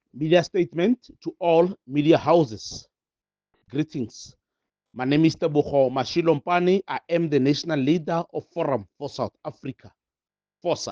Media statement to all media houses. Greetings. My name is Tebogo Mashilompani. I am the national leader of Forum for South Africa, FOSA.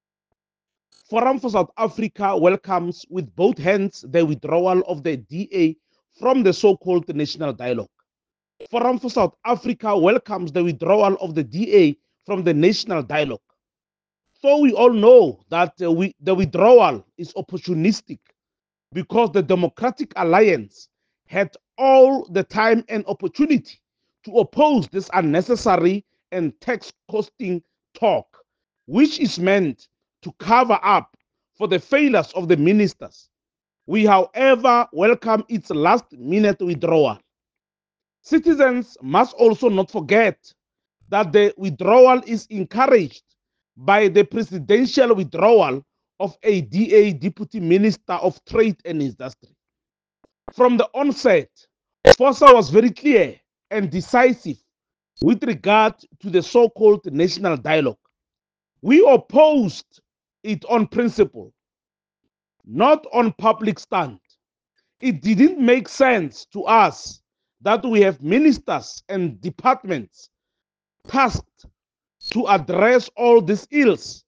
Forum for South Africa welcomes with both hands the withdrawal of the DA from the so-called national dialogue. Forum for South Africa welcomes the withdrawal of the DA from the national dialogue. So we all know that the withdrawal is opportunistic because the Democratic Alliance had all the time and opportunity to oppose this unnecessary and tax costing talk, which is meant to cover up for the failures of the ministers. We, however, welcome its last minute withdrawal. Citizens must also not forget that the withdrawal is encouraged by the presidential withdrawal of a DA Deputy Minister of Trade and Industry. From the onset, FOSA was very clear and decisive with regard to the so-called national dialogue. We opposed it on principle, not on public stand. It didn't make sense to us that we have ministers and departments tasked to address all these ills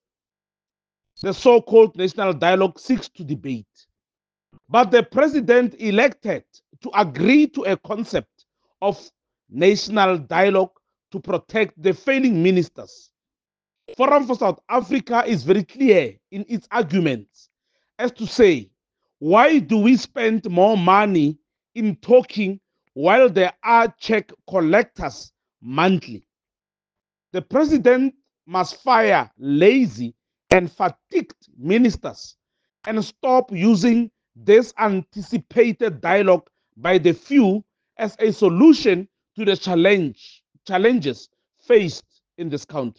the so-called national dialogue seeks to debate. But the president elected to agree to a concept of national dialogue to protect the failing ministers. Forum for South Africa is very clear in its arguments as to say, why do we spend more money in talking while there are check collectors monthly? The president must fire lazy and fatigued ministers and stop using this anticipated dialogue by the few as a solution to the challenges faced in this country.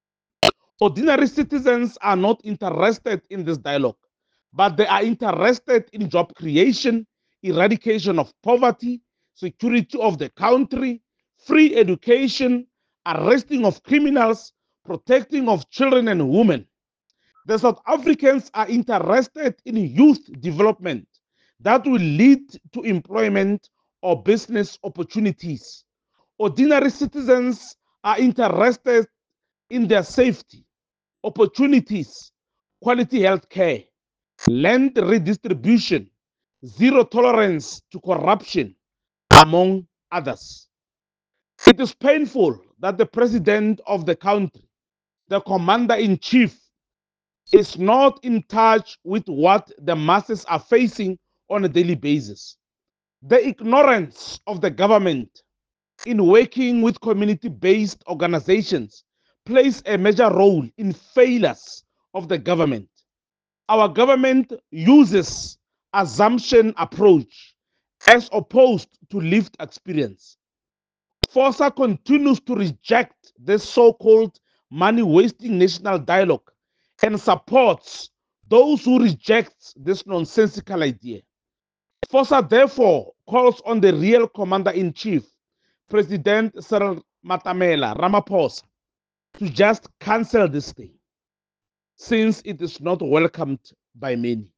Ordinary citizens are not interested in this dialogue, but they are interested in job creation, eradication of poverty, security of the country, free education, arresting of criminals, protecting of children and women. The South Africans are interested in youth development that will lead to employment or business opportunities. Ordinary citizens are interested in their safety, opportunities, quality health care, land redistribution, zero tolerance to corruption, among others. It is painful that the president of the country, the commander in chief, is not in touch with what the masses are facing on a daily basis. The ignorance of the government in working with community-based organizations plays a major role in failures of the government. Our government uses assumption approach as opposed to lived experience. FOSA continues to reject this so-called money-wasting national dialogue and supports those who reject this nonsensical idea. FOSA therefore calls on the real commander-in-chief, President Cyril Matamela Ramaphosa, to just cancel this thing, since it is not welcomed by many.